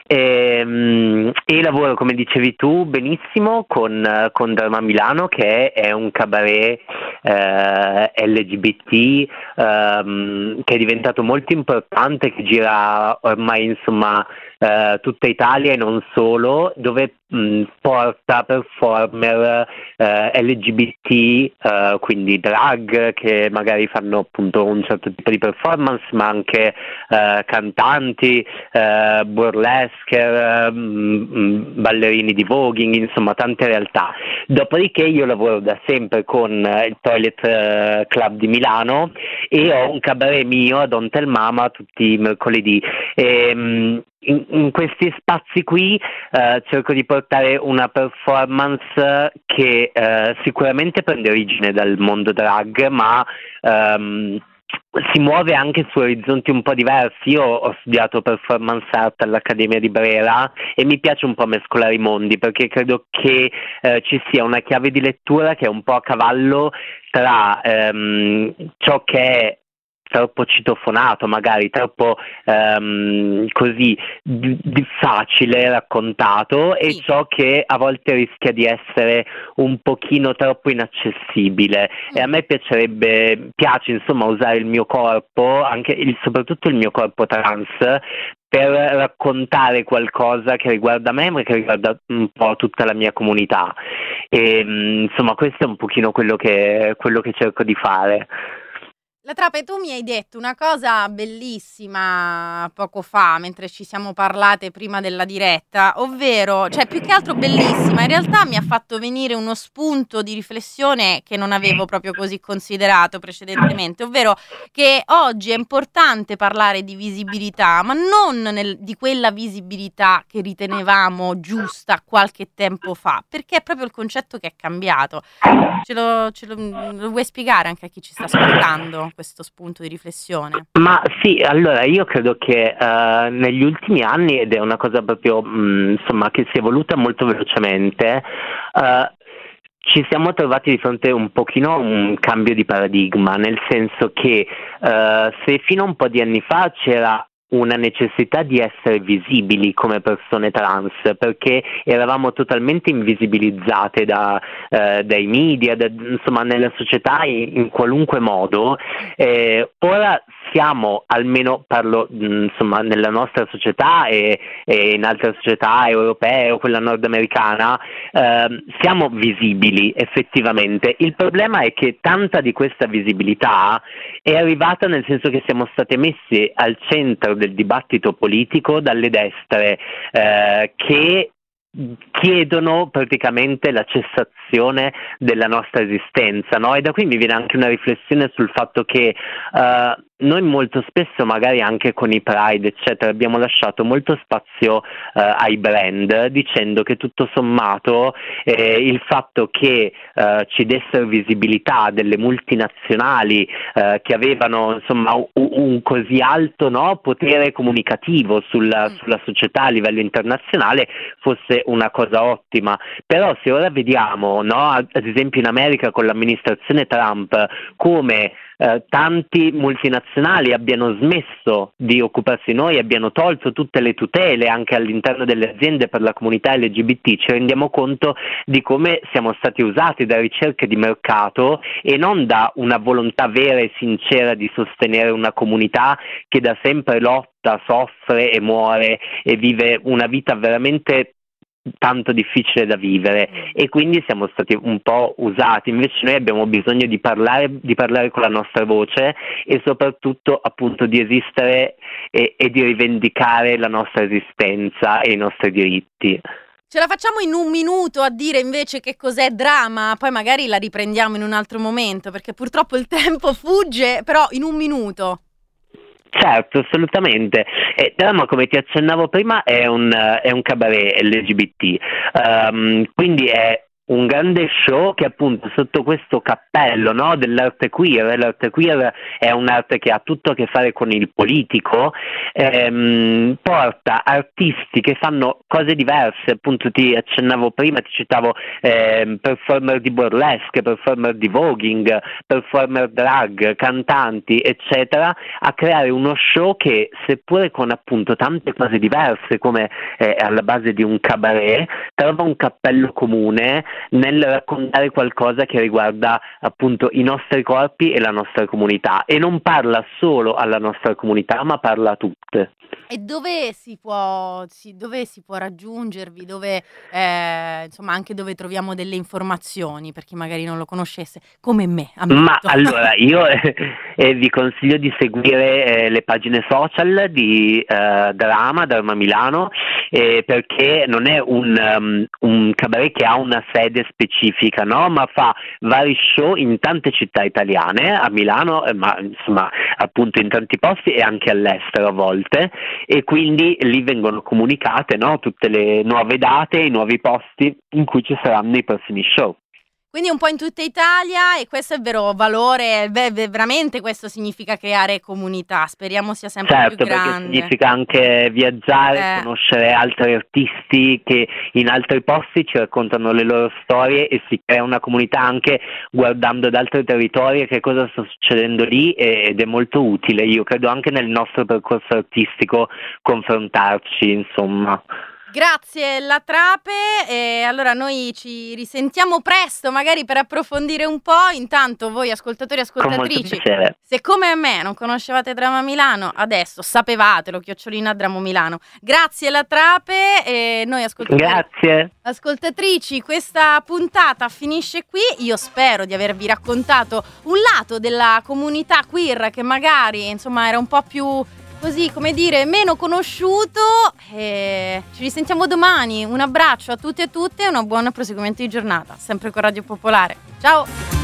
e, e lavoro, come dicevi tu, benissimo con, con Drama Milano, che è un cabaret eh, L G B T ehm, che è diventato molto importante, che gira ormai insomma eh, tutta Italia e non solo, dove mh, porta performer eh, L G B T, eh, quindi drag che magari fanno appunto un certo tipo di performance, ma anche eh, cantanti, eh, burlesque, mh, ballerini di voguing, insomma tante realtà. Dopodiché io lavoro da sempre con il Toilet eh, Club di Milano e ho un cabaret mio ad Ontel Mama tutti i mercoledì. E, mh, In, in questi spazi qui eh, cerco di portare una performance che eh, sicuramente prende origine dal mondo drag, ma ehm, si muove anche su orizzonti un po' diversi. Io ho studiato performance art all'Accademia di Brera e mi piace un po' mescolare i mondi, perché credo che eh, ci sia una chiave di lettura che è un po' a cavallo tra ehm, ciò che è troppo citofonato, magari troppo ehm, così di, di facile raccontato, e Sì. ciò che a volte rischia di essere un pochino troppo inaccessibile. Mm. E a me piacerebbe, piace insomma usare il mio corpo, anche il, soprattutto il mio corpo trans, per raccontare qualcosa che riguarda me, ma che riguarda un po' tutta la mia comunità. E mh, insomma, questo è un pochino quello che, quello che cerco di fare. La Trape, tu mi hai detto una cosa bellissima poco fa, mentre ci siamo parlate prima della diretta, ovvero, cioè più che altro bellissima, in realtà mi ha fatto venire uno spunto di riflessione che non avevo proprio così considerato precedentemente, ovvero che oggi è importante parlare di visibilità, ma non nel- di quella visibilità che ritenevamo giusta qualche tempo fa, perché è proprio il concetto che è cambiato. Ce lo, ce lo, lo vuoi spiegare anche a chi ci sta ascoltando questo spunto di riflessione? Ma sì, allora io credo che eh, negli ultimi anni, ed è una cosa proprio mh, insomma che si è evoluta molto velocemente, eh, ci siamo trovati di fronte un pochino a un cambio di paradigma, nel senso che eh, se fino a un po' di anni fa c'era una necessità di essere visibili come persone trans, perché eravamo totalmente invisibilizzate da, eh, dai media, da, insomma nella società in, in qualunque modo. Eh, ora siamo, almeno parlo mh, insomma nella nostra società e, e in altre società europee o quella nordamericana, eh, siamo visibili effettivamente. Il problema è che tanta di questa visibilità è arrivata nel senso che siamo state messi al centro del dibattito politico dalle destre, eh, che chiedono praticamente la cessazione della nostra esistenza, no? E da qui mi viene anche una riflessione sul fatto che uh, noi molto spesso, magari anche con i Pride eccetera, abbiamo lasciato molto spazio uh, ai brand, dicendo che tutto sommato eh, il fatto che uh, ci dessero visibilità delle multinazionali uh, che avevano insomma un, un così alto, no, potere comunicativo sulla, sulla società a livello internazionale fosse una cosa ottima. Però se ora vediamo, no, ad esempio in America con l'amministrazione Trump, come eh, tanti multinazionali abbiano smesso di occuparsi di noi, abbiano tolto tutte le tutele anche all'interno delle aziende per la comunità L G B T, ci rendiamo conto di come siamo stati usati da ricerche di mercato e non da una volontà vera e sincera di sostenere una comunità che da sempre lotta, soffre e muore e vive una vita veramente tanto difficile da vivere, e quindi siamo stati un po' usati. Invece noi abbiamo bisogno di parlare, di parlare con la nostra voce e soprattutto appunto di esistere e, e di rivendicare la nostra esistenza e i nostri diritti. Ce la facciamo in un minuto a dire invece che cos'è Drama, poi magari la riprendiamo in un altro momento, perché purtroppo il tempo fugge, però in un minuto. Certo, assolutamente. Eh, Drama, come ti accennavo prima, è un, uh, è un cabaret L G B T, um, quindi è un grande show che appunto sotto questo cappello, no, dell'arte queer, l'arte queer è un'arte che ha tutto a che fare con il politico, ehm, porta artisti che fanno cose diverse, appunto ti accennavo prima, ti citavo ehm, performer di burlesque, performer di voguing, performer drag, cantanti eccetera, a creare uno show che, seppure con appunto tante cose diverse come eh, alla base di un cabaret, trova un cappello comune nel raccontare qualcosa che riguarda appunto i nostri corpi e la nostra comunità, e non parla solo alla nostra comunità ma parla a tutte. E dove si può, si, dove si può raggiungervi, dove eh, insomma anche dove troviamo delle informazioni per chi magari non lo conoscesse, come me, ammetto. Ma allora io eh, eh, vi consiglio di seguire eh, le pagine social di eh, Drama, Drama Milano, eh, perché non è un, um, un cabaret che ha una sede specifica, no? Ma fa vari show in tante città italiane, a Milano, eh, ma insomma appunto in tanti posti e anche all'estero a volte, e quindi lì vengono comunicate, no, tutte le nuove date, i nuovi posti in cui ci saranno i prossimi show. Quindi un po' in tutta Italia, e questo è il vero valore, beh, veramente questo significa creare comunità, speriamo sia sempre certo, più grande. Perché significa anche viaggiare, eh. conoscere altri artisti che in altri posti ci raccontano le loro storie e si crea una comunità anche guardando ad altri territori che cosa sta succedendo lì, ed è molto utile, io credo anche nel nostro percorso artistico confrontarci, insomma. Grazie La Trape, e allora noi ci risentiamo presto magari per approfondire un po'. Intanto voi ascoltatori e ascoltatrici, se come me non conoscevate Drama Milano, adesso sapevatelo, chiocciolina Dramo Milano. Grazie La Trape, e noi ascoltatori Grazie. ascoltatrici, questa puntata finisce qui. Io spero di avervi raccontato un lato della comunità queer che magari insomma era un po' più così, come dire, meno conosciuto, e ci risentiamo domani. Un abbraccio a tutti e a tutte e un buon proseguimento di giornata, sempre con Radio Popolare. Ciao!